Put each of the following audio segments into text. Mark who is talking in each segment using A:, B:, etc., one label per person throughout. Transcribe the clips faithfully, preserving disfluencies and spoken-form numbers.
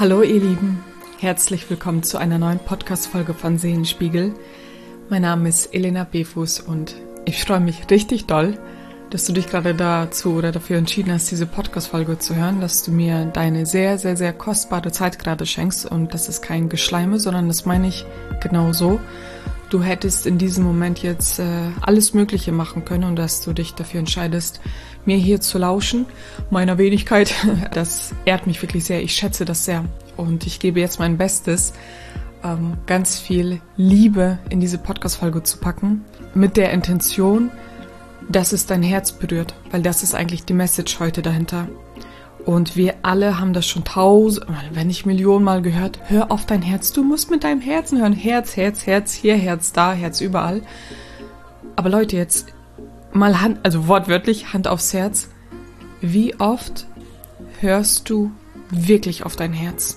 A: Hallo ihr Lieben, herzlich willkommen zu einer neuen Podcast-Folge von Seelenspiegel. Mein Name ist Elena Befuß und ich freue mich richtig doll, dass du dich gerade dazu oder dafür entschieden hast, diese Podcast-Folge zu hören, dass du mir deine sehr, sehr, sehr kostbare Zeit gerade schenkst und das ist kein Geschleime, sondern das meine ich genau so. Du hättest in diesem Moment jetzt äh, alles Mögliche machen können und dass du dich dafür entscheidest, mir hier zu lauschen, meiner Wenigkeit. Das ehrt mich wirklich sehr, ich schätze das sehr und ich gebe jetzt mein Bestes, ähm, ganz viel Liebe in diese Podcast-Folge zu packen, mit der Intention, dass es dein Herz berührt, weil das ist eigentlich die Message heute dahinter. Und wir alle haben das schon tausend, wenn nicht Millionen Mal gehört, hör auf dein Herz, du musst mit deinem Herzen hören, Herz, Herz, Herz, hier, Herz, da, Herz, überall. Aber Leute, jetzt mal Hand, also wortwörtlich Hand aufs Herz, wie oft hörst du wirklich auf dein Herz?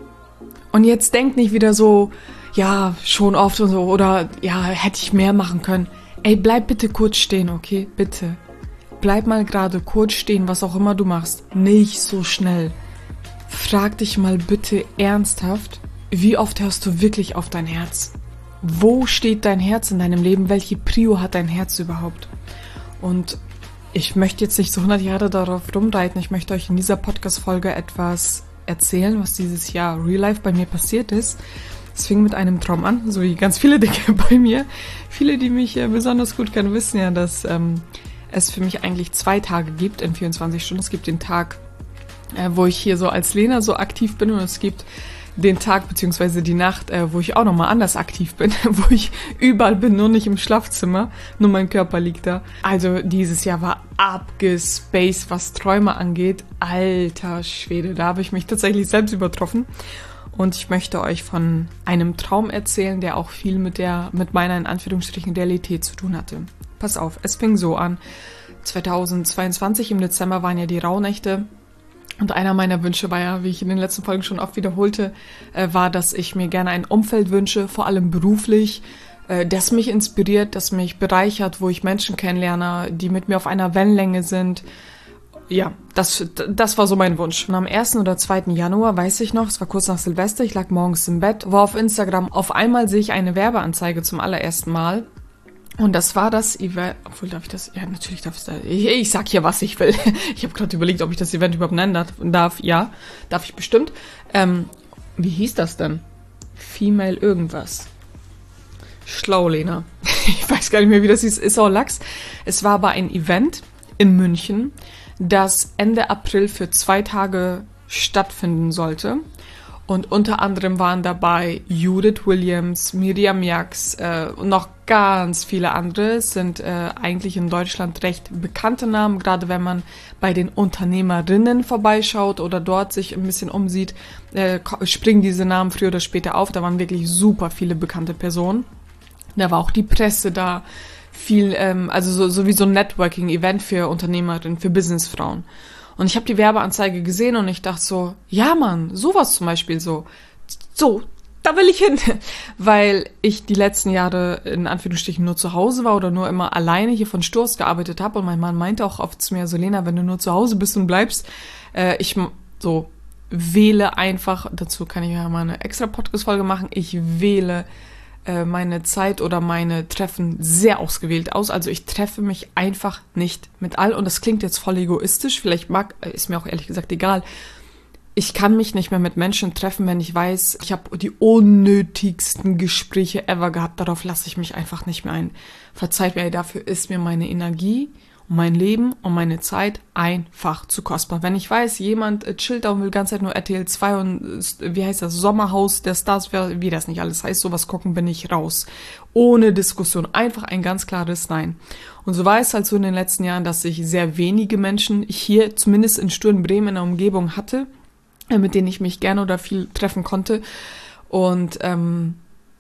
A: Und jetzt denk nicht wieder so, ja, schon oft und so, oder ja, hätte ich mehr machen können. Ey, bleib bitte kurz stehen, okay? Bitte. Bleib mal gerade kurz stehen, was auch immer du machst. Nicht so schnell. Frag dich mal bitte ernsthaft, wie oft hörst du wirklich auf dein Herz? Wo steht dein Herz in deinem Leben? Welche Prio hat dein Herz überhaupt? Und ich möchte jetzt nicht so hundert Jahre darauf rumreiten. Ich möchte euch in dieser Podcast-Folge etwas erzählen, was dieses Jahr Real Life bei mir passiert ist. Es fing mit einem Traum an, so wie ganz viele Dinge bei mir. Viele, die mich besonders gut kennen, wissen ja, dass ähm, es für mich eigentlich zwei Tage gibt in vierundzwanzig Stunden. Es gibt den Tag, äh, wo ich hier so als Lena so aktiv bin und es gibt den Tag beziehungsweise die Nacht, äh, wo ich auch nochmal anders aktiv bin, wo ich überall bin, nur nicht im Schlafzimmer, nur mein Körper liegt da. Also dieses Jahr war abgespaced, was Träume angeht. Alter Schwede, da habe ich mich tatsächlich selbst übertroffen. Und ich möchte euch von einem Traum erzählen, der auch viel mit der, mit meiner in Anführungsstrichen Realität zu tun hatte. Pass auf, es fing so an. zweitausendzweiundzwanzig im Dezember waren ja die Rauhnächte. Und einer meiner Wünsche war ja, wie ich in den letzten Folgen schon oft wiederholte, äh, war, dass ich mir gerne ein Umfeld wünsche, vor allem beruflich, äh, das mich inspiriert, das mich bereichert, wo ich Menschen kennenlerne, die mit mir auf einer Wellenlänge sind. Ja, das, das war so mein Wunsch. Und am ersten oder zweiten Januar, weiß ich noch, es war kurz nach Silvester, ich lag morgens im Bett, war auf Instagram, auf einmal sehe ich eine Werbeanzeige zum allerersten Mal. Und das war das Event, obwohl darf ich das, ja natürlich darf ich das, ich, ich sag hier, was ich will. Ich habe gerade überlegt, ob ich das Event überhaupt nennen darf. darf. Ja, darf ich bestimmt. Ähm, wie hieß das denn? Female irgendwas. Schlau, Lena. Ich weiß gar nicht mehr, wie das hieß, ist auch Lachs. Es war aber ein Event in München, das Ende April für zwei Tage stattfinden sollte. Und unter anderem waren dabei Judith Williams, Miriam Jax äh, und noch ganz viele andere. Es sind äh, eigentlich in Deutschland recht bekannte Namen, gerade wenn man bei den Unternehmerinnen vorbeischaut oder dort sich ein bisschen umsieht, äh, springen diese Namen früher oder später auf. Da waren wirklich super viele bekannte Personen. Da war auch die Presse da, viel, ähm, also so, so wie so ein Networking-Event für Unternehmerinnen, für Businessfrauen. Und ich habe die Werbeanzeige gesehen und ich dachte so, ja Mann, sowas zum Beispiel so, so, da will ich hin. Weil ich die letzten Jahre in Anführungsstrichen nur zu Hause war oder nur immer alleine hier von Sturz gearbeitet habe. Und mein Mann meinte auch oft zu mir, so Lena, wenn du nur zu Hause bist und bleibst, äh, ich so wähle einfach, dazu kann ich ja mal eine extra Podcast-Folge machen, ich wähle meine Zeit oder meine Treffen sehr ausgewählt aus. Also ich treffe mich einfach nicht mit all. Und das klingt jetzt voll egoistisch. Vielleicht mag, ist mir auch ehrlich gesagt egal. Ich kann mich nicht mehr mit Menschen treffen, wenn ich weiß, ich habe die unnötigsten Gespräche ever gehabt. Darauf lasse ich mich einfach nicht mehr ein. Verzeiht mir, dafür ist mir meine Energie und mein Leben und meine Zeit einfach zu kostbar. Wenn ich weiß, jemand chillt da und will die ganze Zeit nur R T L zwei und wie heißt das, Sommerhaus der Stars, wie das nicht alles heißt, sowas gucken, bin ich raus. Ohne Diskussion. Einfach ein ganz klares Nein. Und so war es halt so in den letzten Jahren, dass ich sehr wenige Menschen hier, zumindest in Sturm-Bremen in der Umgebung hatte, mit denen ich mich gerne oder viel treffen konnte. Und ähm,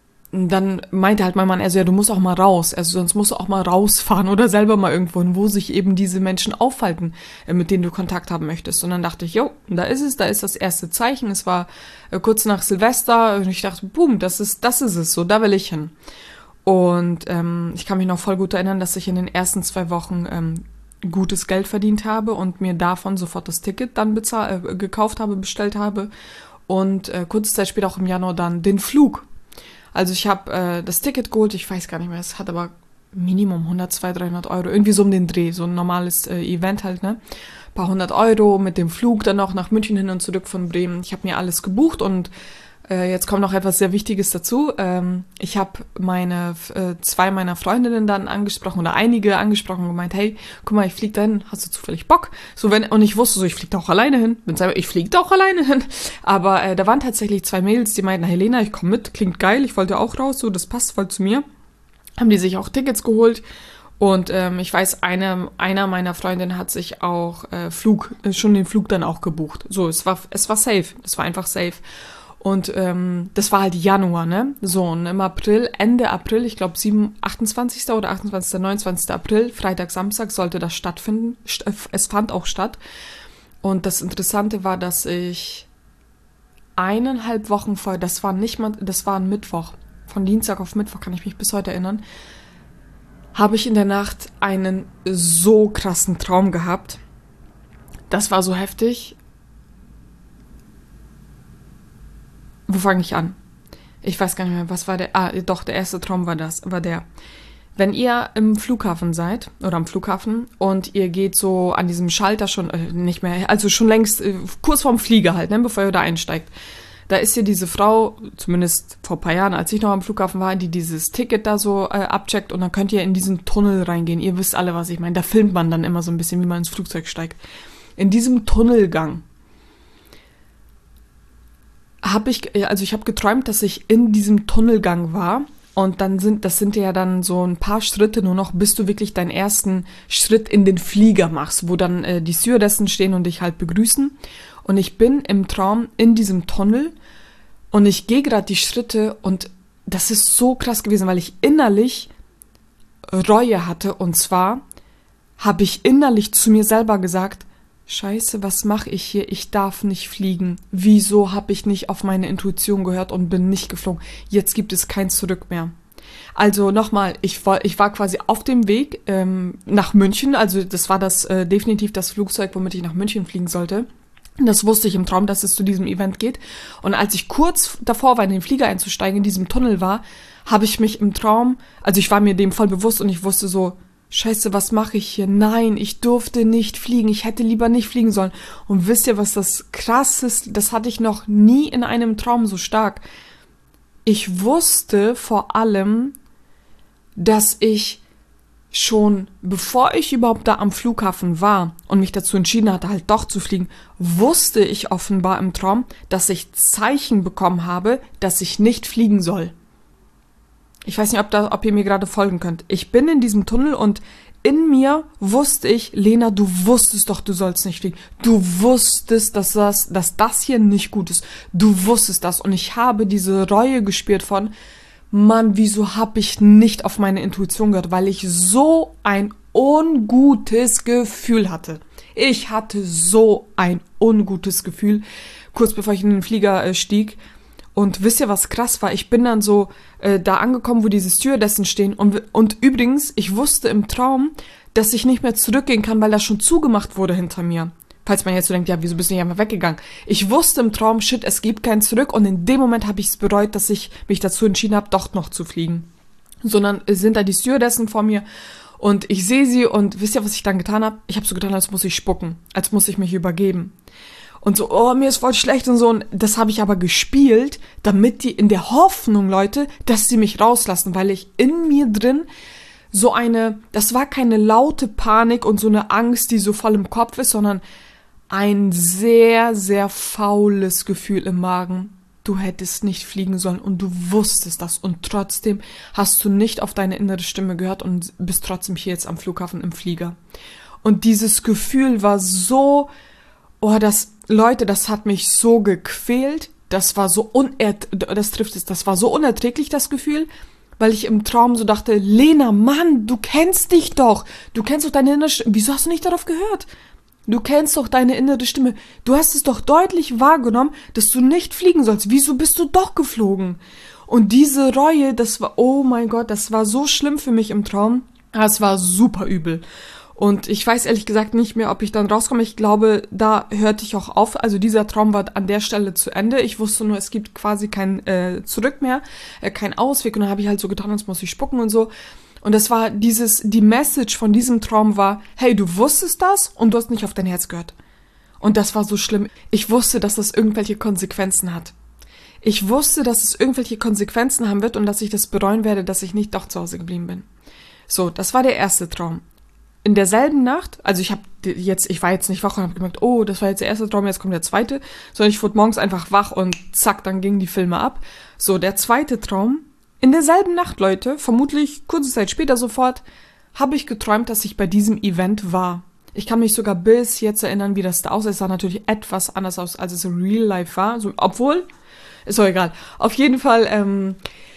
A: dann meinte halt mein Mann, also ja, du musst auch mal raus, also sonst musst du auch mal rausfahren oder selber mal irgendwo hin, wo sich eben diese Menschen aufhalten, mit denen du Kontakt haben möchtest. Und dann dachte ich, jo, da ist es, da ist das erste Zeichen. Es war äh, kurz nach Silvester und ich dachte, boom, das ist, das ist es, so, da will ich hin. Und ähm, ich kann mich noch voll gut erinnern, dass ich in den ersten zwei Wochen ähm, gutes Geld verdient habe und mir davon sofort das Ticket dann bezahl- äh, gekauft habe, bestellt habe und äh, kurze Zeit später auch im Januar dann den Flug. Also ich habe äh, das Ticket geholt, ich weiß gar nicht mehr, es hat aber Minimum hundert, zweihundert, dreihundert Euro, irgendwie so um den Dreh, so ein normales äh, Event halt, ne? Ein paar hundert Euro mit dem Flug dann auch nach München hin und zurück von Bremen. Ich habe mir alles gebucht und äh, jetzt kommt noch etwas sehr Wichtiges dazu. Ähm, ich habe meine äh, zwei meiner Freundinnen dann angesprochen oder einige angesprochen und gemeint, hey, guck mal, ich fliege dahin, hast du zufällig Bock? So wenn und ich wusste so, ich fliege da auch alleine hin. Ich fliege da auch alleine hin. Aber äh, da waren tatsächlich zwei Mädels, die meinten, Helena, ich komme mit, klingt geil, ich wollte auch raus, so das passt voll zu mir. Haben die sich auch Tickets geholt und ähm, ich weiß, eine, einer meiner Freundinnen hat sich auch äh, Flug, äh, schon den Flug dann auch gebucht. So, es war, es war safe, es war einfach safe. Und ähm, das war halt Januar, ne? So, und im April, Ende April, ich glaube achtundzwanzigsten oder achtundzwanzigsten, neunundzwanzigsten April, Freitag, Samstag sollte das stattfinden. Es fand auch statt. Und das Interessante war, dass ich eineinhalb Wochen vorher, das war nicht mal, das war ein Mittwoch, von Dienstag auf Mittwoch, kann ich mich bis heute erinnern, habe ich in der Nacht einen so krassen Traum gehabt. Das war so heftig. Wo fange ich an? Ich weiß gar nicht mehr, was war der... Ah, doch, der erste Traum war das, war der. Wenn ihr im Flughafen seid, oder am Flughafen, und ihr geht so an diesem Schalter schon, äh, nicht mehr, also schon längst, äh, kurz vorm Flieger halt, ne, bevor ihr da einsteigt, da ist hier diese Frau, zumindest vor ein paar Jahren, als ich noch am Flughafen war, die dieses Ticket da so äh, abcheckt und dann könnt ihr in diesen Tunnel reingehen. Ihr wisst alle, was ich meine. Da filmt man dann immer so ein bisschen, wie man ins Flugzeug steigt. In diesem Tunnelgang habe ich, also ich habe geträumt, dass ich in diesem Tunnelgang war und dann sind, das sind ja dann so ein paar Schritte nur noch, bis du wirklich deinen ersten Schritt in den Flieger machst, wo dann äh, die Stewardessen stehen und dich halt begrüßen. Und ich bin im Traum in diesem Tunnel und ich gehe gerade die Schritte und das ist so krass gewesen, weil ich innerlich Reue hatte. Und zwar habe ich innerlich zu mir selber gesagt, Scheiße, was mache ich hier? Ich darf nicht fliegen. Wieso habe ich nicht auf meine Intuition gehört und bin nicht geflogen? Jetzt gibt es kein Zurück mehr. Also nochmal, ich war, ich war quasi auf dem Weg ähm, nach München. Also das war das äh, definitiv das Flugzeug, womit ich nach München fliegen sollte. Das wusste ich im Traum, dass es zu diesem Event geht. Und als ich kurz davor war, in den Flieger einzusteigen, in diesem Tunnel war, habe ich mich im Traum, also ich war mir dem voll bewusst und ich wusste so, Scheiße, was mache ich hier? Nein, ich durfte nicht fliegen. Ich hätte lieber nicht fliegen sollen. Und wisst ihr, was das Krasseste, das hatte ich noch nie in einem Traum so stark. Ich wusste vor allem, dass ich schon, bevor ich überhaupt da am Flughafen war und mich dazu entschieden hatte, halt doch zu fliegen, wusste ich offenbar im Traum, dass ich Zeichen bekommen habe, dass ich nicht fliegen soll. Ich weiß nicht, ob, da, ob ihr mir gerade folgen könnt. Ich bin in diesem Tunnel und in mir wusste ich, Lena, du wusstest doch, du sollst nicht fliegen. Du wusstest, dass das, dass das hier nicht gut ist. Du wusstest das. Und ich habe diese Reue gespürt von, Mann, wieso habe ich nicht auf meine Intuition gehört? Weil ich so ein ungutes Gefühl hatte. Ich hatte so ein ungutes Gefühl, kurz bevor ich in den Flieger äh, stieg. Und wisst ihr, was krass war? Ich bin dann so äh, da angekommen, wo diese Stewardessen stehen. Und, und übrigens, ich wusste im Traum, dass ich nicht mehr zurückgehen kann, weil das schon zugemacht wurde hinter mir. Falls man jetzt so denkt, ja, wieso bist du nicht einfach weggegangen? Ich wusste im Traum, shit, es gibt kein Zurück. Und in dem Moment habe ich es bereut, dass ich mich dazu entschieden habe, doch noch zu fliegen. Sondern sind da die Stewardessen vor mir. Und ich sehe sie und wisst ihr, was ich dann getan habe? Ich habe so getan, als muss ich spucken. Als muss ich mich übergeben. Und so, oh, mir ist voll schlecht und so. Und das habe ich aber gespielt, damit die in der Hoffnung, Leute, dass sie mich rauslassen. Weil ich in mir drin so eine, das war keine laute Panik und so eine Angst, die so voll im Kopf ist, sondern ein sehr, sehr faules Gefühl im Magen. Du hättest nicht fliegen sollen und du wusstest das. Und trotzdem hast du nicht auf deine innere Stimme gehört und bist trotzdem hier jetzt am Flughafen im Flieger. Und dieses Gefühl war so... Oh, das, Leute, das hat mich so gequält, das war so unert, das trifft es, das war so unerträglich, das Gefühl, weil ich im Traum so dachte, Lena, Mann, du kennst dich doch, du kennst doch deine innere Stimme, wieso hast du nicht darauf gehört? Du kennst doch deine innere Stimme, du hast es doch deutlich wahrgenommen, dass du nicht fliegen sollst, wieso bist du doch geflogen? Und diese Reue, das war, oh mein Gott, das war so schlimm für mich im Traum, es war super übel. Und ich weiß ehrlich gesagt nicht mehr, ob ich dann rauskomme. Ich glaube, da hörte ich auch auf. Also dieser Traum war an der Stelle zu Ende. Ich wusste nur, es gibt quasi kein äh, Zurück mehr, äh, kein Ausweg. Und dann habe ich halt so getan, als muss ich spucken und so. Und das war dieses, die Message von diesem Traum war, hey, du wusstest das und du hast nicht auf dein Herz gehört. Und das war so schlimm. Ich wusste, dass das irgendwelche Konsequenzen hat. Ich wusste, dass es irgendwelche Konsequenzen haben wird und dass ich das bereuen werde, dass ich nicht doch zu Hause geblieben bin. So, das war der erste Traum. In derselben Nacht, also ich habe jetzt, ich war jetzt nicht wach und habe gemerkt, oh, das war jetzt der erste Traum, jetzt kommt der zweite, sondern ich wurde morgens einfach wach und zack, dann gingen die Filme ab. So, der zweite Traum, in derselben Nacht, Leute, vermutlich kurze Zeit später sofort, habe ich geträumt, dass ich bei diesem Event war. Ich kann mich sogar bis jetzt erinnern, wie das da aussah. Es sah natürlich etwas anders aus, als es in Real Life war, so, obwohl, ist doch egal. Auf jeden Fall, ähm,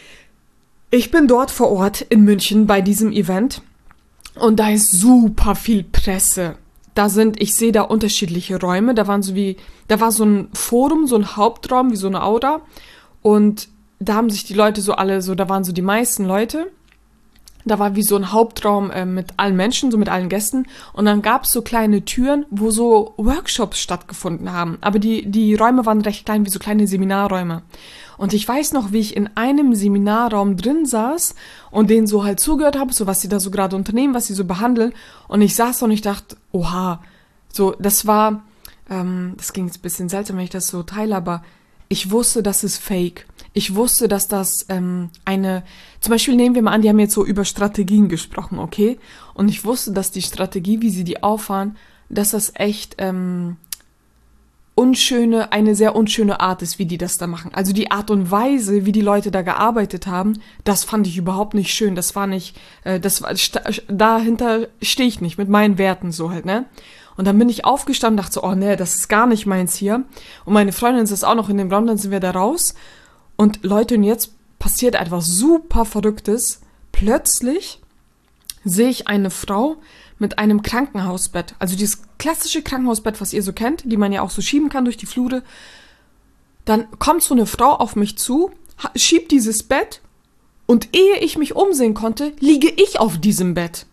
A: ich bin dort vor Ort in München bei diesem Event. Und da ist super viel Presse. Da sind, ich sehe da unterschiedliche Räume. Da waren so wie, da war so ein Forum, so ein Hauptraum, wie so eine Aula. Und da haben sich die Leute so alle, so, da waren so die meisten Leute. Da war wie so ein Hauptraum äh, mit allen Menschen, so mit allen Gästen. Und dann gab es so kleine Türen, wo so Workshops stattgefunden haben. Aber die, die Räume waren recht klein, wie so kleine Seminarräume. Und ich weiß noch, wie ich in einem Seminarraum drin saß und denen so halt zugehört habe, so was sie da so gerade unternehmen, was sie so behandeln. Und ich saß und ich dachte, oha, so, das war, ähm, das ging jetzt ein bisschen seltsam, wenn ich das so teile, aber ich wusste, das ist fake. Ich wusste, dass das ähm, eine, zum Beispiel nehmen wir mal an, die haben jetzt so über Strategien gesprochen, okay? Und ich wusste, dass die Strategie, wie sie die auffahren, dass das echt ähm, unschöne, eine sehr unschöne Art ist, wie die das da machen. Also die Art und Weise, wie die Leute da gearbeitet haben, das fand ich überhaupt nicht schön. Das war nicht, äh, das war, st- dahinter stehe ich nicht, mit meinen Werten so halt, ne? Und dann bin ich aufgestanden und dachte so, oh ne, das ist gar nicht meins hier. Und meine Freundin ist auch noch in dem Raum, dann sind wir da raus. Und Leute, und jetzt passiert etwas super Verrücktes. Plötzlich sehe ich eine Frau mit einem Krankenhausbett. Also dieses klassische Krankenhausbett, was ihr so kennt, die man ja auch so schieben kann durch die Flure. Dann kommt so eine Frau auf mich zu, schiebt dieses Bett und ehe ich mich umsehen konnte, liege ich auf diesem Bett.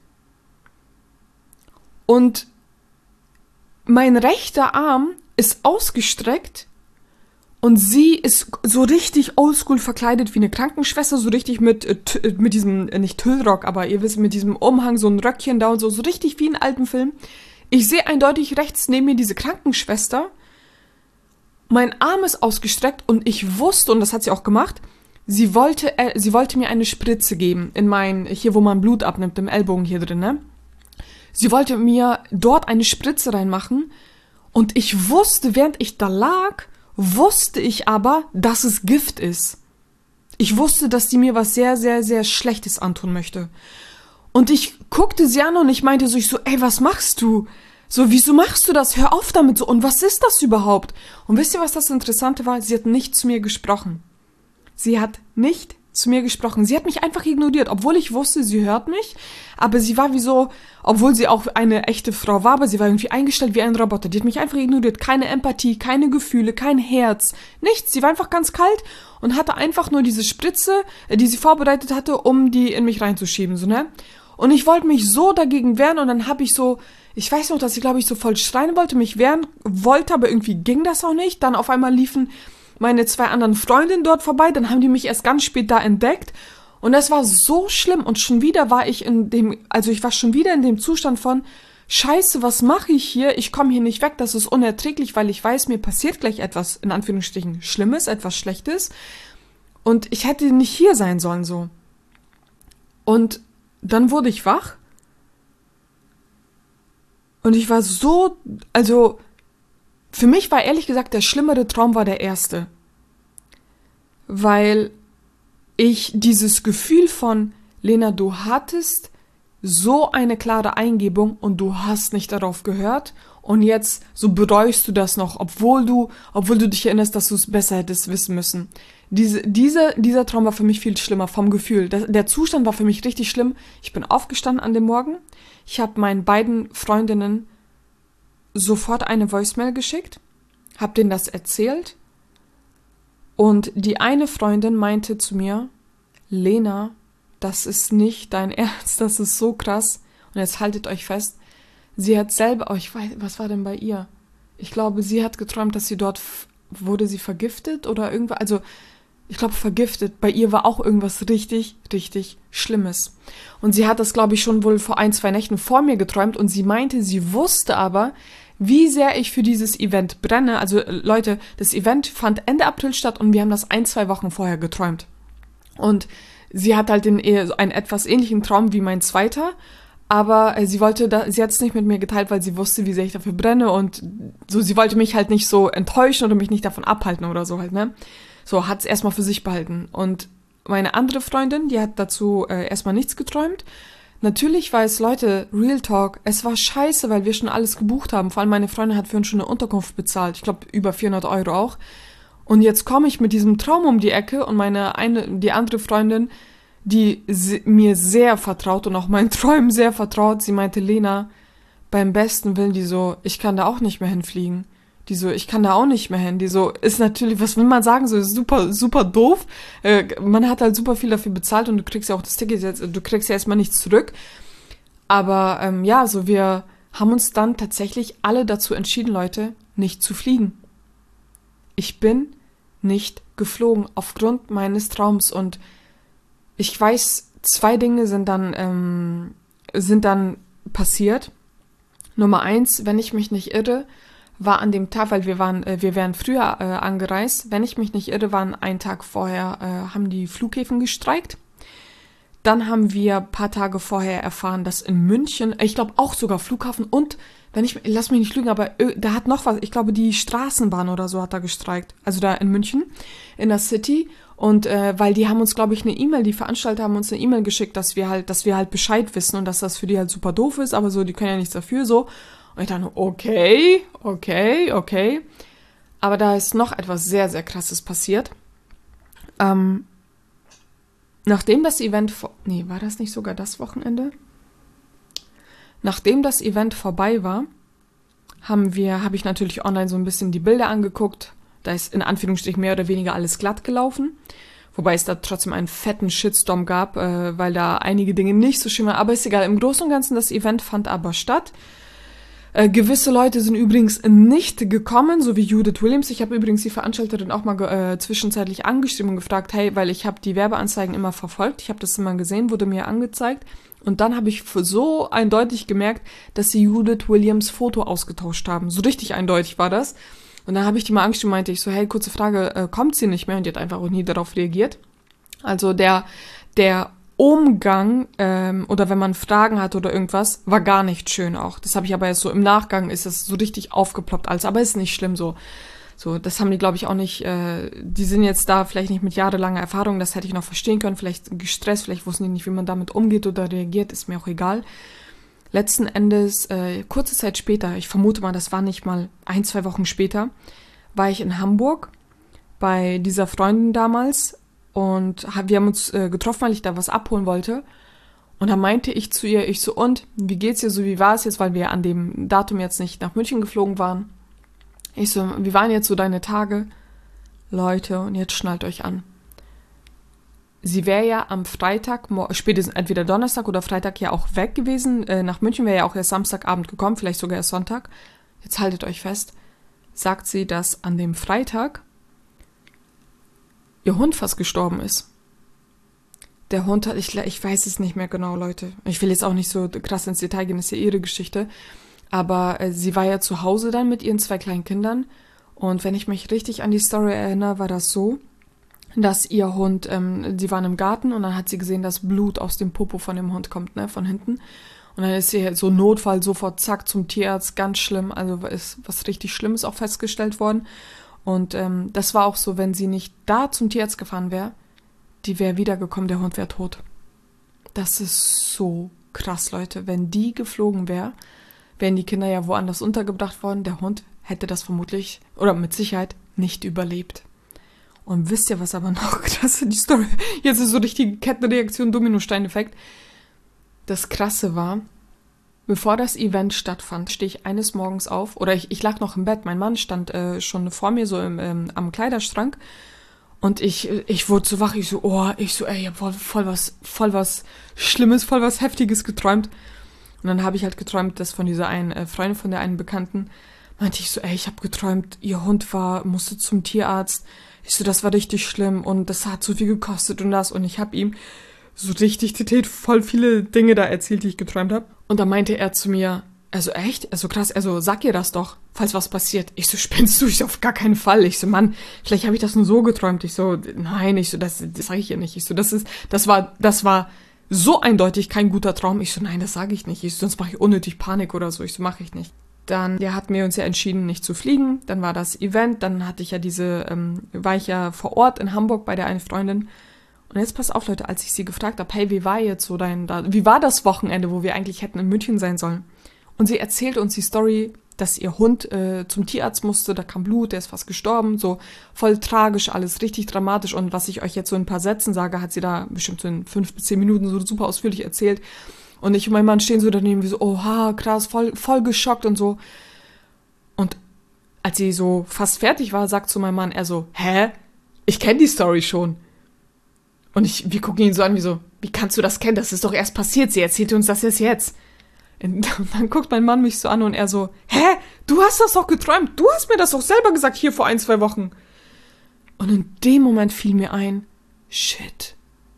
A: Und mein rechter Arm ist ausgestreckt und sie ist so richtig oldschool verkleidet wie eine Krankenschwester, so richtig mit, äh, mit diesem, äh, nicht Tüllrock, aber ihr wisst, mit diesem Umhang, so ein Röckchen da und so, so richtig wie in alten Film. Ich sehe eindeutig rechts neben mir diese Krankenschwester. Mein Arm ist ausgestreckt und ich wusste, und das hat sie auch gemacht, sie wollte, äh, sie wollte mir eine Spritze geben in mein, hier wo man Blut abnimmt, im Ellbogen hier drin, ne? Sie wollte mir dort eine Spritze reinmachen und ich wusste, während ich da lag, wusste ich aber, dass es Gift ist. Ich wusste, dass die mir was sehr, sehr, sehr Schlechtes antun möchte. Und ich guckte sie an und ich meinte so, ich so, ey, was machst du? So, wieso machst du das? Hör auf damit so. Und was ist das überhaupt? Und wisst ihr, was das Interessante war? Sie hat nicht zu mir gesprochen. Sie hat nicht zu mir gesprochen. Sie hat mich einfach ignoriert, obwohl ich wusste, sie hört mich. Aber sie war wie so, obwohl sie auch eine echte Frau war, aber sie war irgendwie eingestellt wie ein Roboter. Die hat mich einfach ignoriert. Keine Empathie, keine Gefühle, kein Herz, nichts. Sie war einfach ganz kalt und hatte einfach nur diese Spritze, die sie vorbereitet hatte, um die in mich reinzuschieben, so, ne? Und ich wollte mich so dagegen wehren und dann habe ich so, ich weiß noch, dass ich, glaube ich, so voll schreien wollte, mich wehren wollte, aber irgendwie ging das auch nicht. Dann auf einmal liefen meine zwei anderen Freundinnen dort vorbei, dann haben die mich erst ganz spät da entdeckt und das war so schlimm und schon wieder war ich in dem, also ich war schon wieder in dem Zustand von, Scheiße, was mache ich hier? Ich komme hier nicht weg, das ist unerträglich, weil ich weiß, mir passiert gleich etwas, in Anführungsstrichen, Schlimmes, etwas Schlechtes und ich hätte nicht hier sein sollen, so. Und dann wurde ich wach und ich war so, also für mich war ehrlich gesagt, der schlimmere Traum war der erste. Weil ich dieses Gefühl von, Lena, du hattest so eine klare Eingebung und du hast nicht darauf gehört und jetzt so bereust du das noch, obwohl du, obwohl du dich erinnerst, dass du es besser hättest wissen müssen. Diese, diese, dieser Traum war für mich viel schlimmer vom Gefühl. Der, der Zustand war für mich richtig schlimm. Ich bin aufgestanden an dem Morgen. Ich habe meinen beiden Freundinnen sofort eine Voicemail geschickt, hab denen das erzählt und die eine Freundin meinte zu mir, Lena, das ist nicht dein Ernst, das ist so krass und jetzt haltet euch fest, sie hat selber, oh, ich weiß, was war denn bei ihr? Ich glaube, sie hat geträumt, dass sie dort, f- wurde sie vergiftet oder irgendwas, also ich glaube vergiftet. Bei ihr war auch irgendwas richtig, richtig Schlimmes. Und sie hat das, glaube ich, schon wohl vor ein, zwei Nächten vor mir geträumt und sie meinte, sie wusste aber, wie sehr ich für dieses Event brenne. Also äh, Leute, das Event fand Ende April statt und wir haben das ein, zwei Wochen vorher geträumt. Und sie hat halt den, eher so einen etwas ähnlichen Traum wie mein zweiter, aber äh, sie wollte, da, sie hat es nicht mit mir geteilt, weil sie wusste, wie sehr ich dafür brenne und so, sie wollte mich halt nicht so enttäuschen oder mich nicht davon abhalten oder so halt, ne? So, hat es erstmal für sich behalten. Und meine andere Freundin, die hat dazu äh, erstmal nichts geträumt. Natürlich war es, Leute, Real Talk, es war scheiße, weil wir schon alles gebucht haben. Vor allem meine Freundin hat für uns schon eine Unterkunft bezahlt. Ich glaube, über vierhundert Euro auch. Und jetzt komme ich mit diesem Traum um die Ecke und meine eine, die andere Freundin, die se- mir sehr vertraut und auch meinen Träumen sehr vertraut, sie meinte, Lena, beim besten Willen, die so, ich kann da auch nicht mehr hinfliegen. Die so, ich kann da auch nicht mehr hin. Die so, ist natürlich, was will man sagen, so ist super, super doof. Äh, man hat halt super viel dafür bezahlt und du kriegst ja auch das Ticket jetzt, du kriegst ja erstmal nichts zurück. Aber ähm, ja, so wir haben uns dann tatsächlich alle dazu entschieden, Leute, nicht zu fliegen. Ich bin nicht geflogen aufgrund meines Traums und ich weiß, zwei Dinge sind dann, ähm, sind dann passiert. Nummer eins, wenn ich mich nicht irre, war an dem Tag, weil wir waren, äh, wir wären früher äh, angereist, wenn ich mich nicht irre, waren einen Tag vorher, äh, haben die Flughäfen gestreikt. Dann haben wir ein paar Tage vorher erfahren, dass in München, ich glaube auch sogar Flughafen und, wenn ich, lass mich nicht lügen, aber äh, da hat noch was, ich glaube die Straßenbahn oder so hat da gestreikt, also da in München, in der City. Und äh, weil die haben uns, glaube ich, eine E-Mail, die Veranstalter haben uns eine E-Mail geschickt, dass wir halt, dass wir halt Bescheid wissen und dass das für die halt super doof ist, aber so, die können ja nichts dafür, so. Und ich dachte, okay, okay, okay. Aber da ist noch etwas sehr, sehr Krasses passiert. Ähm, nachdem das Event, vor- nee, war das nicht sogar das Wochenende? Nachdem das Event vorbei war, haben wir, habe ich natürlich online so ein bisschen die Bilder angeguckt. Da ist in Anführungsstrichen mehr oder weniger alles glatt gelaufen. Wobei es da trotzdem einen fetten Shitstorm gab, äh, weil da einige Dinge nicht so schön waren. Aber ist egal, im Großen und Ganzen, das Event fand aber statt. Äh, gewisse Leute sind übrigens nicht gekommen, so wie Judith Williams. Ich habe übrigens die Veranstalterin auch mal ge- äh, zwischenzeitlich angeschrieben und gefragt, hey, weil ich habe die Werbeanzeigen immer verfolgt. Ich habe das immer gesehen, wurde mir angezeigt. Und dann habe ich für so eindeutig gemerkt, dass sie Judith Williams Foto ausgetauscht haben. So richtig eindeutig war das. Und dann habe ich die mal angeschrieben, meinte ich so, hey, kurze Frage, äh, kommt sie nicht mehr? Und die hat einfach auch nie darauf reagiert. Also der, der Umgang ähm, oder wenn man Fragen hat oder irgendwas, war gar nicht schön auch. Das habe ich aber erst so im Nachgang, ist das so richtig aufgeploppt alles. Aber ist nicht schlimm so. So, das haben die, glaube ich, auch nicht, äh, die sind jetzt da vielleicht nicht mit jahrelanger Erfahrung, das hätte ich noch verstehen können, vielleicht gestresst, vielleicht wussten die nicht, wie man damit umgeht oder reagiert, ist mir auch egal. Letzten Endes, äh, kurze Zeit später, ich vermute mal, das war nicht mal ein, zwei Wochen später, war ich in Hamburg bei dieser Freundin damals und hab, wir haben uns äh, getroffen, weil ich da was abholen wollte. Und dann meinte ich zu ihr, ich so, und, wie geht's dir so, wie war es jetzt, weil wir an dem Datum jetzt nicht nach München geflogen waren. Ich so, wie waren jetzt so deine Tage? Leute, und jetzt schnallt euch an. Sie wäre ja am Freitag, spätestens entweder Donnerstag oder Freitag ja auch weg gewesen. Äh, nach München wäre ja auch erst Samstagabend gekommen, vielleicht sogar erst Sonntag. Jetzt haltet euch fest, sagt sie, dass an dem Freitag ihr Hund fast gestorben ist. Der Hund hat, ich, ich weiß es nicht mehr genau, Leute. Ich will jetzt auch nicht so krass ins Detail gehen, ist ja ihre Geschichte. Aber äh, sie war ja zu Hause dann mit ihren zwei kleinen Kindern. Und wenn ich mich richtig an die Story erinnere, war das so, dass ihr Hund, ähm, sie waren im Garten und dann hat sie gesehen, dass Blut aus dem Popo von dem Hund kommt, ne, von hinten. Und dann ist sie so Notfall sofort zack zum Tierarzt, ganz schlimm, also ist was richtig Schlimmes auch festgestellt worden. Und ähm, das war auch so, wenn sie nicht da zum Tierarzt gefahren wäre, die wäre wiedergekommen, der Hund wäre tot. Das ist so krass, Leute. Wenn die geflogen wäre, wären die Kinder ja woanders untergebracht worden. Der Hund hätte das vermutlich, oder mit Sicherheit, nicht überlebt. Und wisst ihr, was aber noch krass ist, die Story, jetzt ist so richtige Kettenreaktion, Dominostein-Effekt. Das Krasse war, bevor das Event stattfand, stehe ich eines Morgens auf, oder ich, ich lag noch im Bett, mein Mann stand äh, schon vor mir so im, ähm, am Kleiderschrank und ich, ich wurde so wach, ich so, oh, ich so, ey, ich hab voll, voll was, voll was Schlimmes, voll was Heftiges geträumt. Und dann habe ich halt geträumt, dass von dieser einen äh, Freundin, von der einen Bekannten, meinte ich so, ey, ich habe geträumt, ihr Hund war, musste zum Tierarzt. Ich so, das war richtig schlimm und das hat so viel gekostet und das. Und ich habe ihm so richtig detailliert voll viele Dinge da erzählt, die ich geträumt habe. Und dann meinte er zu mir, also echt, also krass, also sag ihr das doch, falls was passiert. Ich so, spinnst du? Ich so, auf gar keinen Fall. Ich so, Mann, vielleicht habe ich das nur so geträumt. Ich so, nein, ich so, das, das sage ich ihr nicht. Ich so, das ist, das war, das war so eindeutig kein guter Traum. Ich so, nein, das sage ich nicht. Ich so, sonst mache ich unnötig Panik oder so. Ich so, mache ich nicht. Dann, der hatten wir uns ja entschieden, nicht zu fliegen. Dann war das Event. Dann hatte ich ja diese, ähm, war ich ja vor Ort in Hamburg bei der einen Freundin. Und jetzt pass auf, Leute, als ich sie gefragt habe, hey, wie war jetzt so dein, da, wie war das Wochenende, wo wir eigentlich hätten in München sein sollen? Und sie erzählte uns die Story, dass ihr Hund äh, zum Tierarzt musste, da kam Blut, der ist fast gestorben, so voll tragisch, alles richtig dramatisch. Und was ich euch jetzt so in ein paar Sätzen sage, hat sie da bestimmt so in fünf bis zehn Minuten so super ausführlich erzählt. Und ich und mein Mann stehen so daneben wie so, oha, krass, voll, voll geschockt und so. Und als sie so fast fertig war, sagt zu meinem Mann, er so, hä? Ich kenne die Story schon. Und ich, wir gucken ihn so an wie so, wie kannst du das kennen? Das ist doch erst passiert, sie erzählte uns das erst jetzt. Und dann guckt mein Mann mich so an und er so, hä? Du hast das doch geträumt, du hast mir das doch selber gesagt hier vor ein, zwei Wochen. Und in dem Moment fiel mir ein, shit,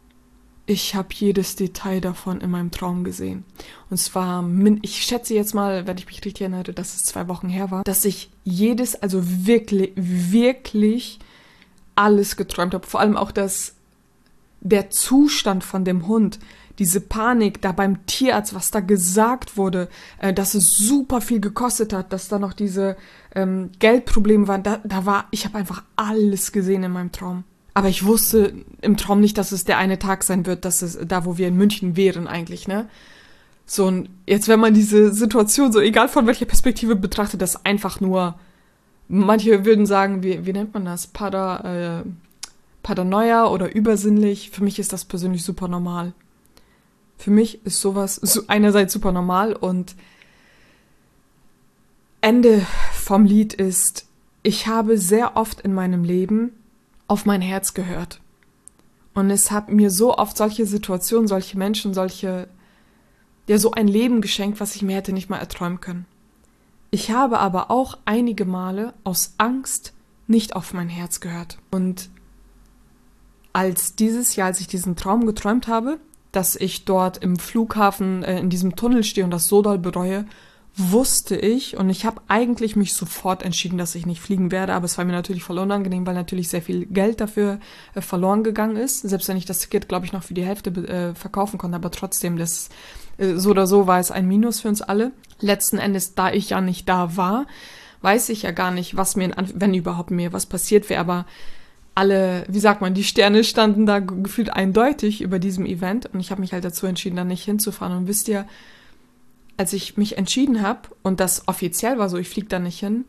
A: ich habe jedes Detail davon in meinem Traum gesehen. Und zwar, ich schätze jetzt mal, wenn ich mich richtig erinnere, dass es zwei Wochen her war, dass ich jedes, also wirklich, wirklich alles geträumt habe. Vor allem auch das, der Zustand von dem Hund, diese Panik da beim Tierarzt, was da gesagt wurde, äh, dass es super viel gekostet hat, dass da noch diese ähm, Geldprobleme waren, da, da war, ich habe einfach alles gesehen in meinem Traum. Aber ich wusste im Traum nicht, dass es der eine Tag sein wird, dass es da, wo wir in München wären eigentlich, ne? So, und jetzt, wenn man diese Situation, so egal von welcher Perspektive betrachtet, das einfach nur, manche würden sagen, wie, wie nennt man das? Para, äh, Paranoia oder übersinnlich. Für mich ist das persönlich super normal. Für mich ist sowas so einerseits super normal und Ende vom Lied ist, ich habe sehr oft in meinem Leben auf mein Herz gehört. Und es hat mir so oft solche Situationen, solche Menschen, solche, ja, so ein Leben geschenkt, was ich mir hätte nicht mal erträumen können. Ich habe aber auch einige Male aus Angst nicht auf mein Herz gehört. Und als dieses Jahr, als ich diesen Traum geträumt habe, dass ich dort im Flughafen äh, in diesem Tunnel stehe und das so doll bereue, wusste ich, und ich habe eigentlich mich sofort entschieden, dass ich nicht fliegen werde, aber es war mir natürlich voll unangenehm, weil natürlich sehr viel Geld dafür äh, verloren gegangen ist, selbst wenn ich das Ticket, glaube ich, noch für die Hälfte äh, verkaufen konnte, aber trotzdem, das äh, so oder so war es ein Minus für uns alle. Letzten Endes, da ich ja nicht da war, weiß ich ja gar nicht, was mir, in, wenn überhaupt mir was passiert wäre, aber alle, wie sagt man, die Sterne standen da gefühlt eindeutig über diesem Event und ich habe mich halt dazu entschieden, da nicht hinzufahren. Und wisst ihr, als ich mich entschieden habe und das offiziell war so, ich fliege da nicht hin,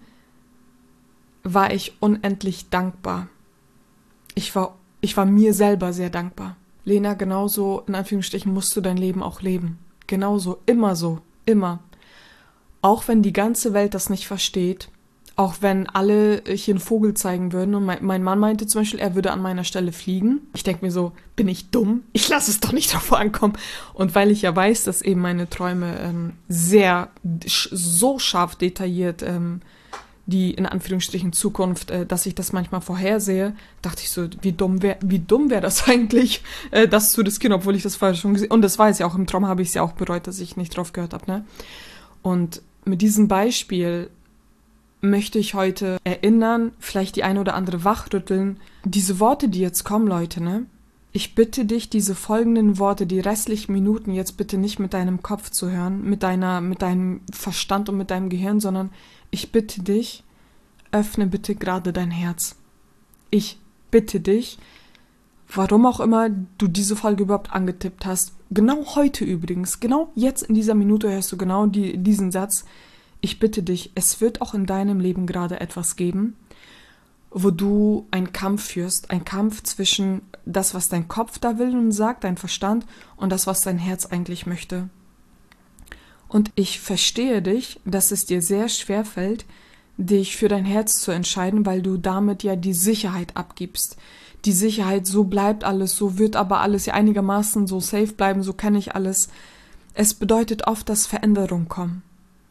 A: war ich unendlich dankbar. Ich war, ich war mir selber sehr dankbar. Lena, genauso, in Anführungsstrichen, musst du dein Leben auch leben. Genauso, immer so, immer. Auch wenn die ganze Welt das nicht versteht, auch wenn alle hier einen Vogel zeigen würden und mein, mein Mann meinte zum Beispiel, er würde an meiner Stelle fliegen. Ich denke mir so, bin ich dumm? Ich lasse es doch nicht davor ankommen. Und weil ich ja weiß, dass eben meine Träume ähm, sehr, so scharf detailliert, ähm, die in Anführungsstrichen Zukunft, äh, dass ich das manchmal vorhersehe, dachte ich so, wie dumm wäre wie dumm wäre das eigentlich, äh, das zu riskieren, obwohl ich das vorher schon gesehen habe. Und das war es ja auch, im Traum habe ich es ja auch bereut, dass ich nicht drauf gehört habe, ne? Und mit diesem Beispiel möchte ich heute erinnern, vielleicht die eine oder andere wachrütteln. Diese Worte, die jetzt kommen, Leute, ne? Ich bitte dich, diese folgenden Worte, die restlichen Minuten jetzt bitte nicht mit deinem Kopf zu hören, mit deiner, mit deinem Verstand und mit deinem Gehirn, sondern ich bitte dich, öffne bitte gerade dein Herz. Ich bitte dich, warum auch immer du diese Folge überhaupt angetippt hast, genau heute übrigens, genau jetzt in dieser Minute hörst du genau die, diesen Satz. Ich bitte dich, es wird auch in deinem Leben gerade etwas geben, wo du einen Kampf führst, ein Kampf zwischen das, was dein Kopf da will und sagt, dein Verstand, und das, was dein Herz eigentlich möchte. Und ich verstehe dich, dass es dir sehr schwer fällt, dich für dein Herz zu entscheiden, weil du damit ja die Sicherheit abgibst. Die Sicherheit, so bleibt alles, so wird aber alles ja einigermaßen so safe bleiben, so kenne ich alles. Es bedeutet oft, dass Veränderungen kommen.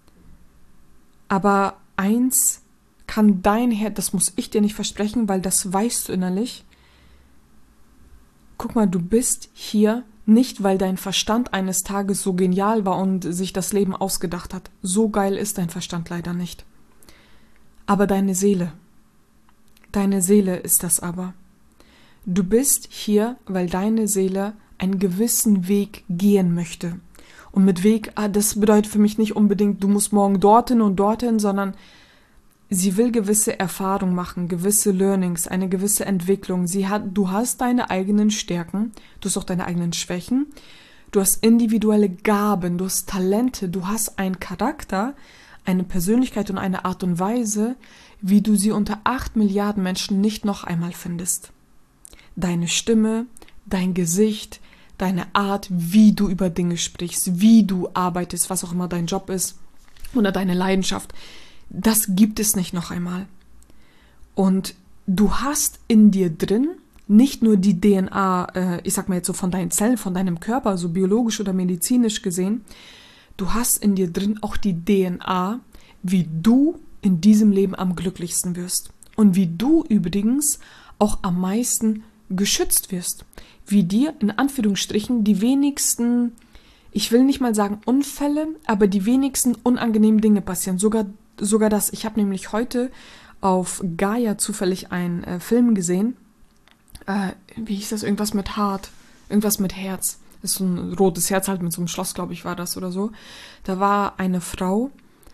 A: Aber eins kann dein Herz, das muss ich dir nicht versprechen, weil das weißt du innerlich. Guck mal, du bist hier nicht, weil dein Verstand eines Tages so genial war und sich das Leben ausgedacht hat. So geil ist dein Verstand leider nicht. Aber deine Seele, deine Seele ist das aber. Du bist hier, weil deine Seele einen gewissen Weg gehen möchte. Und mit Weg, das bedeutet für mich nicht unbedingt, du musst morgen dorthin und dorthin, sondern sie will gewisse Erfahrungen machen, gewisse Learnings, eine gewisse Entwicklung. Sie hat, du hast deine eigenen Stärken, du hast auch deine eigenen Schwächen, du hast individuelle Gaben, du hast Talente, du hast einen Charakter, eine Persönlichkeit und eine Art und Weise, wie du sie unter acht Milliarden Menschen nicht noch einmal findest. Deine Stimme, dein Gesicht, deine Art, wie du über Dinge sprichst, wie du arbeitest, was auch immer dein Job ist oder deine Leidenschaft. Das gibt es nicht noch einmal. Und du hast in dir drin nicht nur die D N A, äh, ich sag mal jetzt so von deinen Zellen, von deinem Körper, so biologisch oder medizinisch gesehen, du hast in dir drin auch die D N A, wie du in diesem Leben am glücklichsten wirst. Und wie du übrigens auch am meisten geschützt wirst. Wie dir in Anführungsstrichen die wenigsten, ich will nicht mal sagen Unfälle, aber die wenigsten unangenehmen Dinge passieren. Sogar Sogar das, ich habe nämlich heute auf Gaia zufällig einen äh, Film gesehen, äh, wie hieß das, irgendwas mit Heart, irgendwas mit Herz, das ist so ein rotes Herz halt mit so einem Schloss, glaube ich, war das oder so. Da war eine Frau,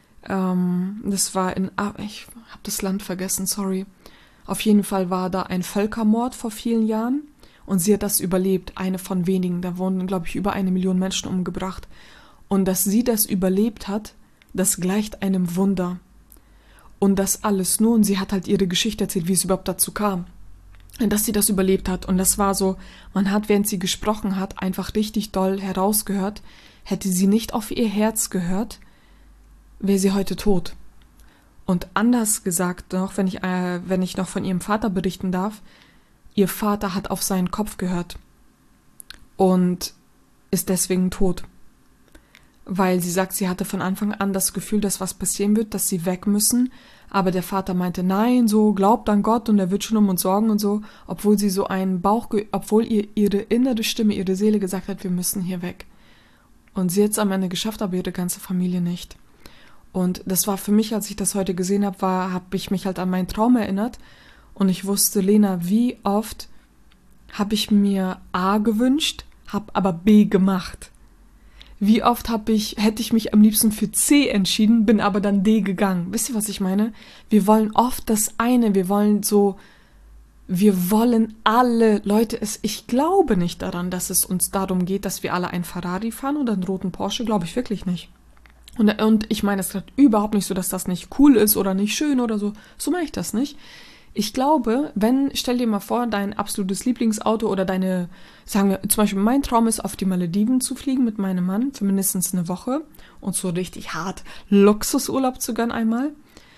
A: ähm, das war in, ah, ich habe das Land vergessen, sorry, auf jeden Fall war da ein Völkermord vor vielen Jahren und sie hat das überlebt, eine von wenigen, da wurden, glaube ich, über eine Million Menschen umgebracht und dass sie das überlebt hat, das gleicht einem Wunder. Und das alles nur, und sie hat halt ihre Geschichte erzählt, wie es überhaupt dazu kam. Dass sie das überlebt hat. Und das war so, man hat, während sie gesprochen hat, einfach richtig doll herausgehört, hätte sie nicht auf ihr Herz gehört, wäre sie heute tot. Und anders gesagt noch, wenn ich, äh, wenn ich noch von ihrem Vater berichten darf, ihr Vater hat auf seinen Kopf gehört und ist deswegen tot. Weil sie sagt, sie hatte von Anfang an das Gefühl, dass was passieren wird, dass sie weg müssen. Aber der Vater meinte, nein, so glaubt an Gott und er wird schon um uns sorgen und so. Obwohl sie so einen Bauch, obwohl ihr ihre innere Stimme, ihre Seele gesagt hat, wir müssen hier weg. Und sie hat es am Ende geschafft, aber ihre ganze Familie nicht. Und das war für mich, als ich das heute gesehen habe, war, habe ich mich halt an meinen Traum erinnert. Und ich wusste, Lena, wie oft habe ich mir A gewünscht, habe aber B gemacht. Wie oft hab ich, hätte ich mich am liebsten für C entschieden, bin aber dann D gegangen. Wisst ihr, was ich meine? Wir wollen oft das eine, wir wollen so, wir wollen alle, Leute, es, ich glaube nicht daran, dass es uns darum geht, dass wir alle einen Ferrari fahren oder einen roten Porsche, glaube ich wirklich nicht. Und, und ich meine es gerade überhaupt nicht so, dass das nicht cool ist oder nicht schön oder so. So meine ich das nicht. Ich glaube, wenn, stell dir mal vor, dein absolutes Lieblingsauto oder deine, sagen wir, zum Beispiel mein Traum ist, auf die Malediven zu fliegen mit meinem Mann für mindestens eine Woche und so richtig hart Luxusurlaub zu gönnen einmal.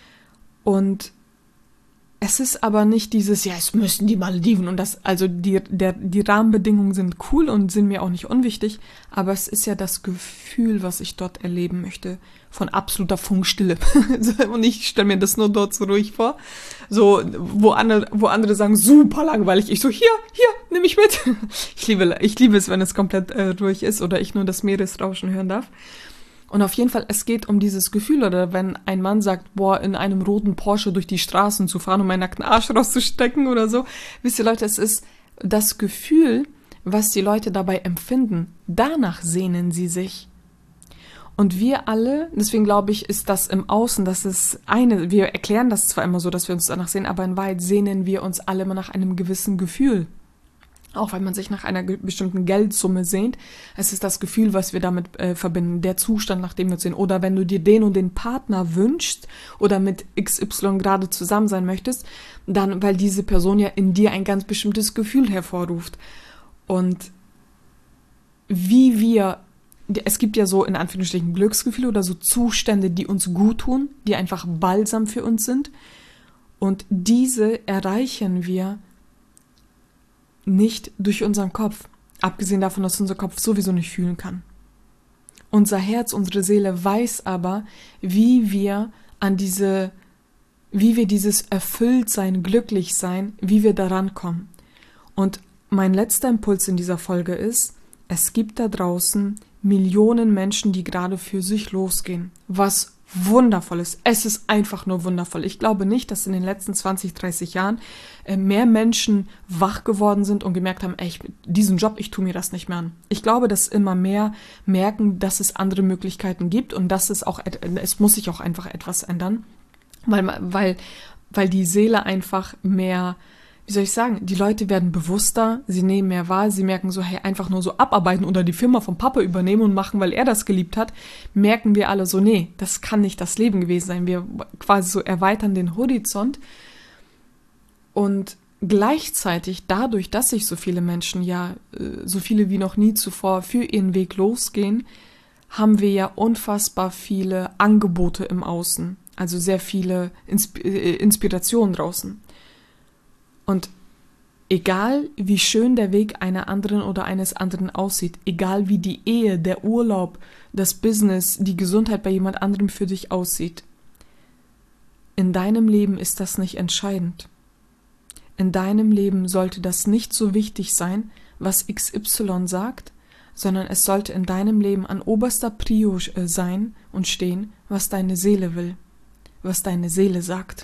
A: Und es ist aber nicht dieses, ja, es müssen die Malediven und das, also die, der, die Rahmenbedingungen sind cool und sind mir auch nicht unwichtig, aber es ist ja das Gefühl, was ich dort erleben möchte, von absoluter Funkstille. Und ich stelle mir das nur dort so ruhig vor, so, wo andere, wo andere sagen, super langweilig, ich so, hier, hier, nimm mich mit. Ich liebe, ich liebe es, wenn es komplett äh, ruhig ist oder ich nur das Meeresrauschen hören darf. Und auf jeden Fall, es geht um dieses Gefühl, oder wenn ein Mann sagt, boah, in einem roten Porsche durch die Straßen zu fahren, um meinen nackten Arsch rauszustecken oder so. Wisst ihr, Leute, es ist das Gefühl, was die Leute dabei empfinden. Danach sehnen sie sich. Und wir alle, deswegen glaube ich, ist das im Außen, das ist eine, wir erklären das zwar immer so, dass wir uns danach sehen, aber in Wahrheit sehnen wir uns alle immer nach einem gewissen Gefühl. Auch wenn man sich nach einer bestimmten Geldsumme sehnt, es ist das Gefühl, was wir damit äh, verbinden, der Zustand, nach dem wir uns sehen. Oder wenn du dir den und den Partner wünschst oder mit X Y gerade zusammen sein möchtest, dann, weil diese Person ja in dir ein ganz bestimmtes Gefühl hervorruft. Und wie wir, es gibt ja so in Anführungsstrichen Glücksgefühle oder so Zustände, die uns gut tun, die einfach Balsam für uns sind. Und diese erreichen wir nicht durch unseren Kopf. Abgesehen davon, dass unser Kopf sowieso nicht fühlen kann. Unser Herz, unsere Seele weiß aber, wie wir an diese, wie wir dieses Erfülltsein, Glücklichsein, wie wir daran kommen. Und mein letzter Impuls in dieser Folge ist, es gibt da draußen Millionen Menschen, die gerade für sich losgehen, was wundervoll ist. Es ist einfach nur wundervoll. Ich glaube nicht, dass in den letzten zwanzig, dreißig Jahren äh, mehr Menschen wach geworden sind und gemerkt haben, ey, ich, diesen Job, ich tue mir das nicht mehr an. Ich glaube, dass immer mehr merken, dass es andere Möglichkeiten gibt und dass es auch, es muss sich auch einfach etwas ändern, weil, weil, weil die Seele einfach mehr, wie soll ich sagen, die Leute werden bewusster, sie nehmen mehr wahr, sie merken so, hey, einfach nur so abarbeiten oder die Firma vom Papa übernehmen und machen, weil er das geliebt hat, merken wir alle so, nee, das kann nicht das Leben gewesen sein. Wir quasi so erweitern den Horizont und gleichzeitig dadurch, dass sich so viele Menschen ja, so viele wie noch nie zuvor für ihren Weg losgehen, haben wir ja unfassbar viele Angebote im Außen, also sehr viele Insp- Inspirationen draußen. Und egal, wie schön der Weg einer anderen oder eines anderen aussieht, egal wie die Ehe, der Urlaub, das Business, die Gesundheit bei jemand anderem für dich aussieht, in deinem Leben ist das nicht entscheidend. In deinem Leben sollte das nicht so wichtig sein, was X Y sagt, sondern es sollte in deinem Leben an oberster Prio sein und stehen, was deine Seele will, was deine Seele sagt.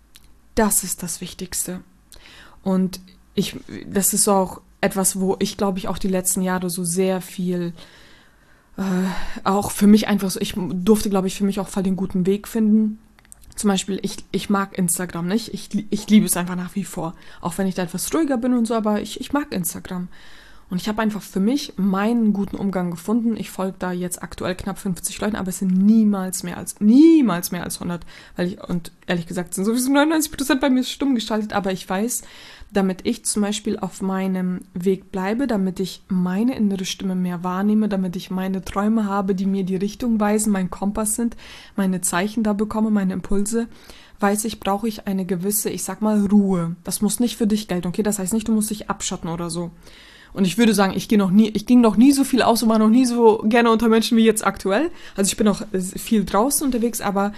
A: Das ist das Wichtigste. Und ich, das ist auch etwas, wo ich, glaube ich, auch die letzten Jahre so sehr viel, äh, auch für mich einfach so, ich durfte, glaube ich, für mich auch voll den guten Weg finden. Zum Beispiel, ich, ich mag Instagram nicht, ich, ich liebe es einfach nach wie vor, auch wenn ich da etwas ruhiger bin und so, aber ich, ich mag Instagram. Und ich habe einfach für mich meinen guten Umgang gefunden. Ich folge da jetzt aktuell knapp fünfzig Leuten, aber es sind niemals mehr als, niemals mehr als hundert. Weil ich, und ehrlich gesagt sind sowieso neunundneunzig Prozent bei mir stumm geschaltet. Aber ich weiß, damit ich zum Beispiel auf meinem Weg bleibe, damit ich meine innere Stimme mehr wahrnehme, damit ich meine Träume habe, die mir die Richtung weisen, mein Kompass sind, meine Zeichen da bekomme, meine Impulse, weiß ich, brauche ich eine gewisse, ich sag mal, Ruhe. Das muss nicht für dich gelten, okay? Das heißt nicht, du musst dich abschotten oder so. Und ich würde sagen, ich gehe noch nie, ich ging noch nie so viel aus und war noch nie so gerne unter Menschen wie jetzt aktuell. Also ich bin auch viel draußen unterwegs, aber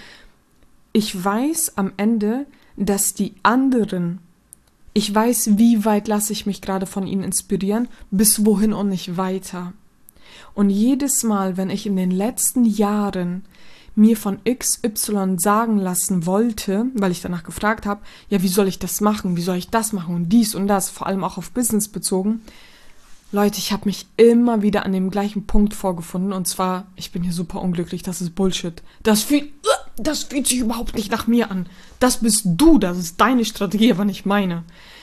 A: ich weiß am Ende, dass die anderen, ich weiß, wie weit lasse ich mich gerade von ihnen inspirieren, bis wohin und nicht weiter. Und jedes Mal, wenn ich in den letzten Jahren mir von X Y sagen lassen wollte, weil ich danach gefragt habe, ja, wie soll ich das machen, wie soll ich das machen und dies und das, vor allem auch auf Business bezogen, Leute, ich habe mich immer wieder an dem gleichen Punkt vorgefunden und zwar, ich bin hier super unglücklich, das ist Bullshit. Das fühlt, das fühlt sich überhaupt nicht nach mir an. Das bist du, das ist deine Strategie, aber nicht meine.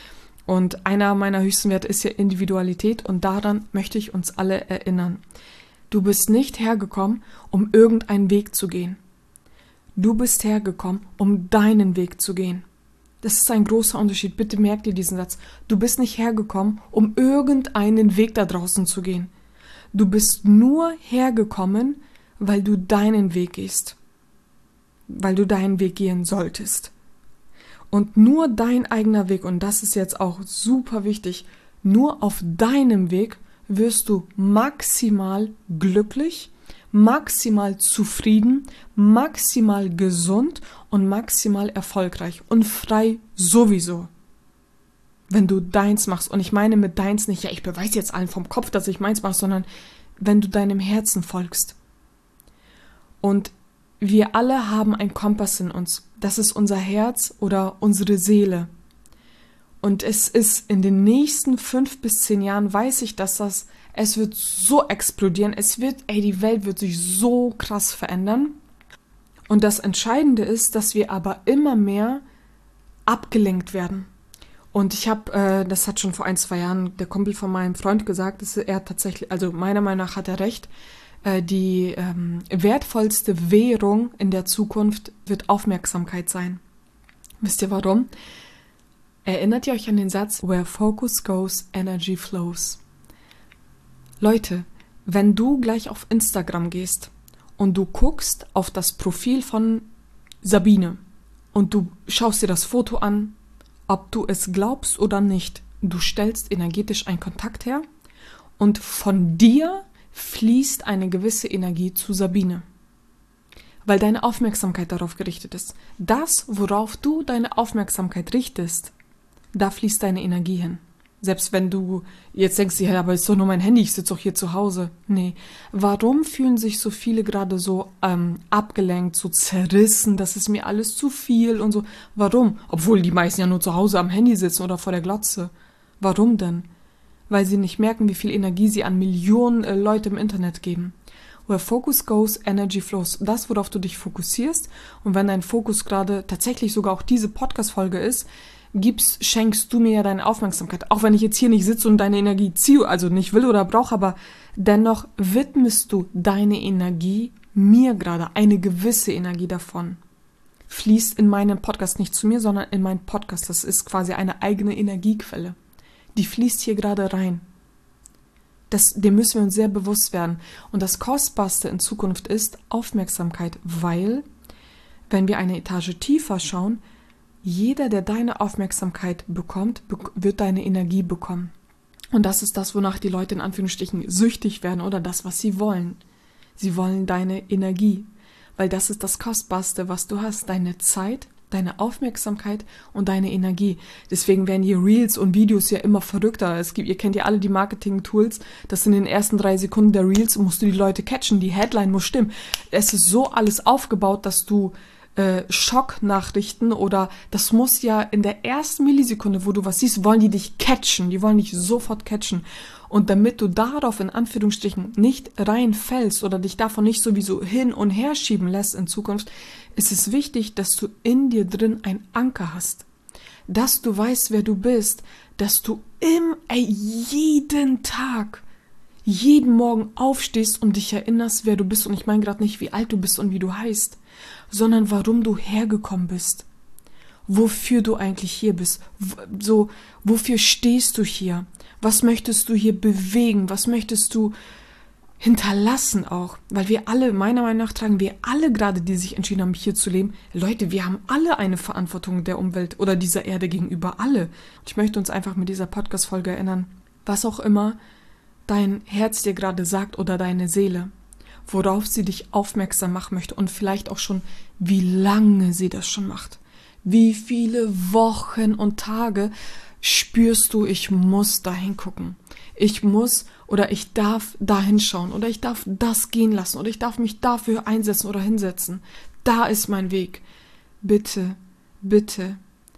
A: Und einer meiner höchsten Werte ist ja Individualität und daran möchte ich uns alle erinnern. Du bist nicht hergekommen, um irgendeinen Weg zu gehen. Du bist hergekommen, um deinen Weg zu gehen. Das ist ein großer Unterschied. Bitte merkt dir diesen Satz. Du bist nicht hergekommen, um irgendeinen Weg da draußen zu gehen. Du bist nur hergekommen, weil du deinen Weg gehst. Weil du deinen Weg gehen solltest. Und nur dein eigener Weg, und das ist jetzt auch super wichtig, nur auf deinem Weg wirst du maximal glücklich, maximal zufrieden, maximal gesund und maximal erfolgreich und frei sowieso. Wenn du deins machst, und ich meine mit deins nicht, ja, ich beweise jetzt allen vom Kopf, dass ich meins mache, sondern wenn du deinem Herzen folgst. Und wir alle haben einen Kompass in uns. Das ist unser Herz oder unsere Seele. Und es ist in den nächsten fünf bis zehn Jahren, weiß ich, dass das, es wird so explodieren, es wird, ey, die Welt wird sich so krass verändern. Und das Entscheidende ist, dass wir aber immer mehr abgelenkt werden. Und ich habe, äh, das hat schon vor ein, zwei Jahren der Kumpel von meinem Freund gesagt, dass er tatsächlich, also meiner Meinung nach hat er recht, äh, die ähm, wertvollste Währung in der Zukunft wird Aufmerksamkeit sein. Wisst ihr warum? Erinnert ihr euch an den Satz, where focus goes, energy flows? Leute, wenn du gleich auf Instagram gehst und du guckst auf das Profil von Sabine und du schaust dir das Foto an, ob du es glaubst oder nicht, du stellst energetisch einen Kontakt her und von dir fließt eine gewisse Energie zu Sabine, weil deine Aufmerksamkeit darauf gerichtet ist. Das, worauf du deine Aufmerksamkeit richtest, da fließt deine Energie hin. Selbst wenn du jetzt denkst, ja, aber ist doch nur mein Handy, ich sitze doch hier zu Hause. Nee, warum fühlen sich so viele gerade so ähm, abgelenkt, so zerrissen, das ist mir alles zu viel und so. Warum? Obwohl die meisten ja nur zu Hause am Handy sitzen oder vor der Glotze. Warum denn? Weil sie nicht merken, wie viel Energie sie an Millionen äh, Leute im Internet geben. Where focus goes, energy flows. Das, worauf du dich fokussierst. Und wenn dein Fokus gerade tatsächlich sogar auch diese Podcast-Folge ist, gibst, schenkst du mir ja deine Aufmerksamkeit. Auch wenn ich jetzt hier nicht sitze und deine Energie ziehe, also nicht will oder brauche, aber dennoch widmest du deine Energie mir gerade, eine gewisse Energie davon. Fließt in meinen Podcast nicht zu mir, sondern in meinen Podcast. Das ist quasi eine eigene Energiequelle. Die fließt hier gerade rein. Das, dem müssen wir uns sehr bewusst werden. Und das Kostbarste in Zukunft ist Aufmerksamkeit, weil, wenn wir eine Etage tiefer schauen, jeder, der deine Aufmerksamkeit bekommt, be- wird deine Energie bekommen. Und das ist das, wonach die Leute in Anführungsstrichen süchtig werden oder das, was sie wollen. Sie wollen deine Energie, weil das ist das Kostbarste, was du hast, deine Zeit, deine Aufmerksamkeit und deine Energie. Deswegen werden die Reels und Videos ja immer verrückter. Es gibt, ihr kennt ja alle die Marketing-Tools, dass in den ersten drei Sekunden der Reels musst du die Leute catchen, die Headline muss stimmen. Es ist so alles aufgebaut, dass du äh, Schocknachrichten oder das muss ja in der ersten Millisekunde, wo du was siehst, wollen die dich catchen, die wollen dich sofort catchen. Und damit du darauf in Anführungsstrichen nicht reinfällst oder dich davon nicht sowieso hin und her schieben lässt in Zukunft, ist es wichtig, dass du in dir drin einen Anker hast. Dass du weißt, wer du bist, dass du im, ey, jeden Tag, jeden Morgen aufstehst und dich erinnerst, wer du bist. Und ich meine gerade nicht, wie alt du bist und wie du heißt, sondern warum du hergekommen bist. Wofür du eigentlich hier bist. So, wofür stehst du hier? Was möchtest du hier bewegen? Was möchtest du hinterlassen auch? Weil wir alle, meiner Meinung nach, tragen wir alle gerade, die sich entschieden haben, hier zu leben. Leute, wir haben alle eine Verantwortung der Umwelt oder dieser Erde gegenüber, alle. Ich möchte uns einfach mit dieser Podcast-Folge erinnern, was auch immer dein Herz dir gerade sagt oder deine Seele, worauf sie dich aufmerksam machen möchte und vielleicht auch schon, wie lange sie das schon macht. Wie viele Wochen und Tage spürst du, ich muss dahin gucken. Ich muss oder ich darf da hinschauen oder ich darf das gehen lassen oder ich darf mich dafür einsetzen oder hinsetzen. Da ist mein Weg. Bitte, bitte,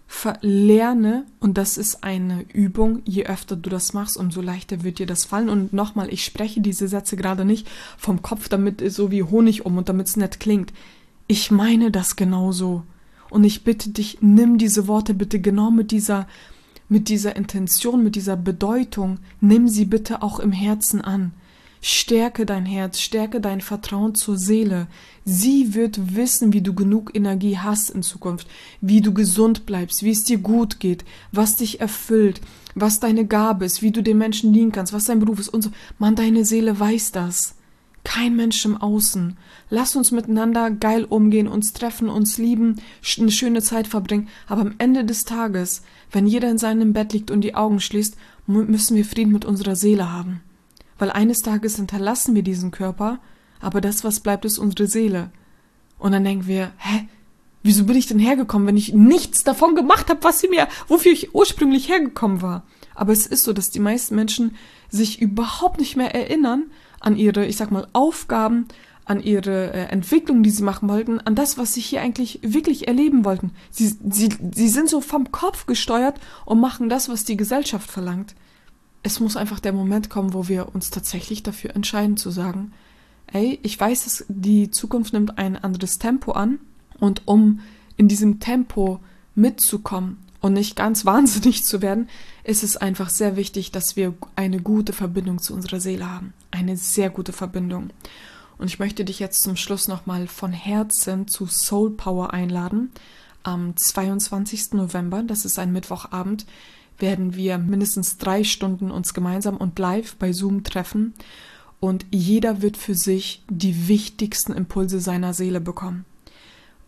A: verlerne, und das ist eine Übung, je öfter du das machst, umso leichter wird dir das fallen. Und nochmal, ich spreche diese Sätze gerade nicht vom Kopf, damit es so wie Honig um und damit es nett klingt. Ich meine das genauso. Und ich bitte dich, nimm diese Worte bitte genau mit dieser mit dieser Intention, mit dieser Bedeutung, nimm sie bitte auch im Herzen an. Stärke dein Herz, stärke dein Vertrauen zur Seele. Sie wird wissen, wie du genug Energie hast in Zukunft, wie du gesund bleibst, wie es dir gut geht, was dich erfüllt, was deine Gabe ist, wie du den Menschen dienen kannst, was dein Beruf ist und so. Mann, deine Seele weiß das. Kein Mensch im Außen. Lass uns miteinander geil umgehen, uns treffen, uns lieben, eine schöne Zeit verbringen. Aber am Ende des Tages, wenn jeder in seinem Bett liegt und die Augen schließt, müssen wir Frieden mit unserer Seele haben. Weil eines Tages hinterlassen wir diesen Körper, aber das, was bleibt, ist unsere Seele. Und dann denken wir, hä, wieso bin ich denn hergekommen, wenn ich nichts davon gemacht habe, was sie mir, wofür ich ursprünglich hergekommen war? Aber es ist so, dass die meisten Menschen sich überhaupt nicht mehr erinnern an ihre, ich sag mal, Aufgaben, an ihre äh, Entwicklung, die sie machen wollten, an das, was sie hier eigentlich wirklich erleben wollten. Sie, sie, sie sind so vom Kopf gesteuert und machen das, was die Gesellschaft verlangt. Es muss einfach der Moment kommen, wo wir uns tatsächlich dafür entscheiden zu sagen, ey, ich weiß, dass die Zukunft nimmt ein anderes Tempo an und um in diesem Tempo mitzukommen und nicht ganz wahnsinnig zu werden, ist es einfach sehr wichtig, dass wir eine gute Verbindung zu unserer Seele haben. Eine sehr gute Verbindung. Und ich möchte dich jetzt zum Schluss nochmal von Herzen zu Soul Power einladen. Am zweiundzwanzigsten November, das ist ein Mittwochabend, werden wir mindestens drei Stunden uns gemeinsam und live bei Zoom treffen. Und jeder wird für sich die wichtigsten Impulse seiner Seele bekommen.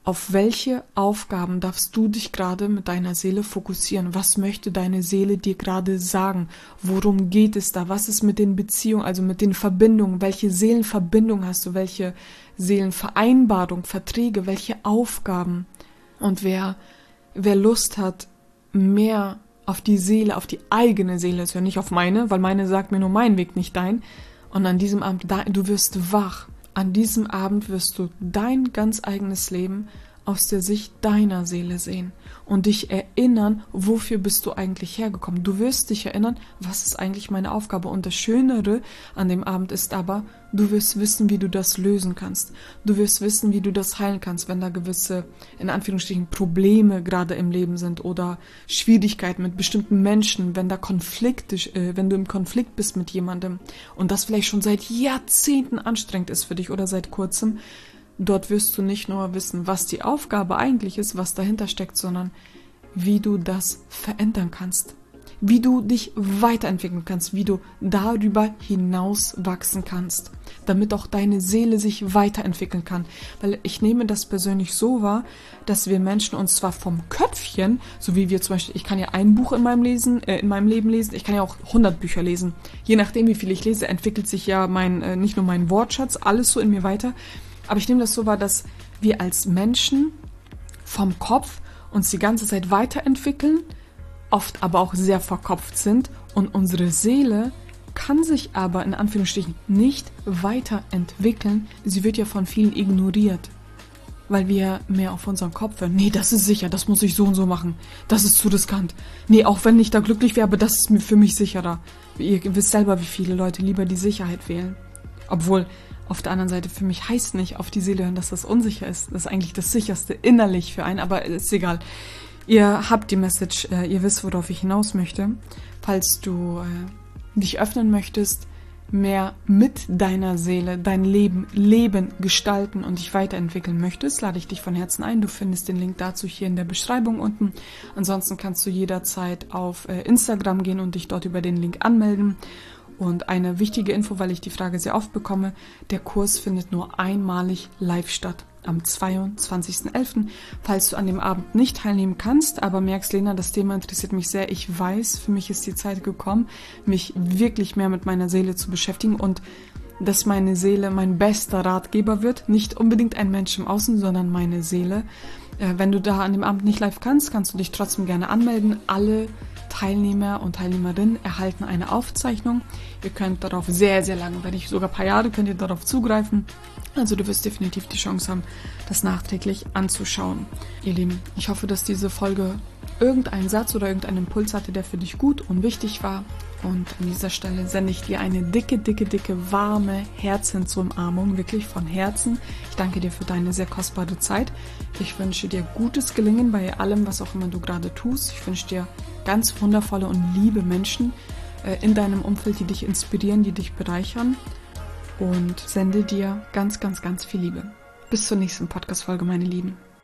A: Auf welche Aufgaben darfst du dich gerade mit deiner Seele fokussieren? Was möchte deine Seele dir gerade sagen? Worum geht es da? Was ist mit den Beziehungen, also mit den Verbindungen? Welche Seelenverbindung hast du? Welche Seelenvereinbarung, Verträge? Welche Aufgaben? Und wer, wer Lust hat, mehr auf die Seele, auf die eigene Seele zu hören, nicht auf meine, weil meine sagt mir nur mein Weg, nicht dein. Und an diesem Abend, du wirst wach. An diesem Abend wirst du dein ganz eigenes Leben aus der Sicht deiner Seele sehen und dich erinnern, wofür bist du eigentlich hergekommen. Du wirst dich erinnern, was ist eigentlich meine Aufgabe. Und das Schönere an dem Abend ist aber, du wirst wissen, wie du das lösen kannst. Du wirst wissen, wie du das heilen kannst, wenn da gewisse, in Anführungsstrichen, Probleme gerade im Leben sind oder Schwierigkeiten mit bestimmten Menschen, wenn da Konflikte, äh, wenn du im Konflikt bist mit jemandem und das vielleicht schon seit Jahrzehnten anstrengend ist für dich oder seit kurzem. Dort wirst du nicht nur wissen, was die Aufgabe eigentlich ist, was dahinter steckt, sondern wie du das verändern kannst, wie du dich weiterentwickeln kannst, wie du darüber hinaus wachsen kannst, damit auch deine Seele sich weiterentwickeln kann. Weil ich nehme das persönlich so wahr, dass wir Menschen uns zwar vom Köpfchen, so wie wir zum Beispiel, ich kann ja ein Buch in meinem lesen, äh, in meinem Leben lesen, ich kann ja auch hundert Bücher lesen. Je nachdem, wie viel ich lese, entwickelt sich ja mein, äh, nicht nur mein Wortschatz, alles so in mir weiter. Aber ich nehme das so wahr, dass wir als Menschen vom Kopf uns die ganze Zeit weiterentwickeln, oft aber auch sehr verkopft sind und unsere Seele kann sich aber in Anführungsstrichen nicht weiterentwickeln. Sie wird ja von vielen ignoriert, weil wir mehr auf unseren Kopf hören. Nee, das ist sicher, das muss ich so und so machen. Das ist zu riskant. Nee, auch wenn ich da glücklich wäre, aber das ist für mich sicherer. Ihr wisst selber, wie viele Leute lieber die Sicherheit wählen. Obwohl auf der anderen Seite für mich heißt nicht auf die Seele hören, dass das unsicher ist. Das ist eigentlich das Sicherste innerlich für einen, aber ist egal. Ihr habt die Message, äh, ihr wisst, worauf ich hinaus möchte. Falls du äh, dich öffnen möchtest, mehr mit deiner Seele dein Leben, Leben gestalten und dich weiterentwickeln möchtest, lade ich dich von Herzen ein. Du findest den Link dazu hier in der Beschreibung unten. Ansonsten kannst du jederzeit auf äh, Instagram gehen und dich dort über den Link anmelden. Und eine wichtige Info, weil ich die Frage sehr oft bekomme, der Kurs findet nur einmalig live statt, am zweiundzwanzigsten elften Falls du an dem Abend nicht teilnehmen kannst, aber merkst, Lena, das Thema interessiert mich sehr. Ich weiß, für mich ist die Zeit gekommen, mich wirklich mehr mit meiner Seele zu beschäftigen und dass meine Seele mein bester Ratgeber wird. Nicht unbedingt ein Mensch im Außen, sondern meine Seele. Äh, wenn du da an dem Abend nicht live kannst, kannst du dich trotzdem gerne anmelden. Alle Teilnehmer und Teilnehmerinnen erhalten eine Aufzeichnung. Ihr könnt darauf sehr, sehr lange, wenn nicht sogar ein paar Jahre, könnt ihr darauf zugreifen. Also du wirst definitiv die Chance haben, das nachträglich anzuschauen. Ihr Lieben, ich hoffe, dass diese Folge irgendeinen Satz oder irgendeinen Impuls hatte, der für dich gut und wichtig war. Und an dieser Stelle sende ich dir eine dicke, dicke, dicke, warme Herzensumarmung, wirklich von Herzen. Ich danke dir für deine sehr kostbare Zeit. Ich wünsche dir gutes Gelingen bei allem, was auch immer du gerade tust. Ich wünsche dir ganz wundervolle und liebe Menschen äh, in deinem Umfeld, die dich inspirieren, die dich bereichern. Und sende dir ganz, ganz, ganz viel Liebe. Bis zur nächsten Podcast-Folge, meine Lieben.